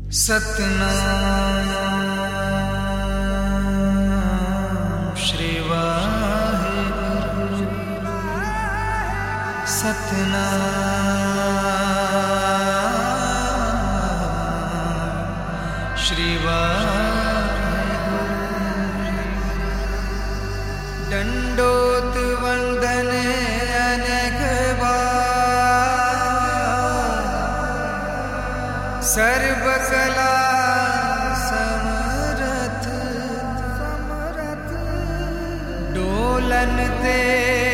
सतनाम श्री वाहिगुरु। सतनाम श्री वाहिगुरु। दंडोत वंदन अनेक बार, सर्व कला समरथ, डोलन ते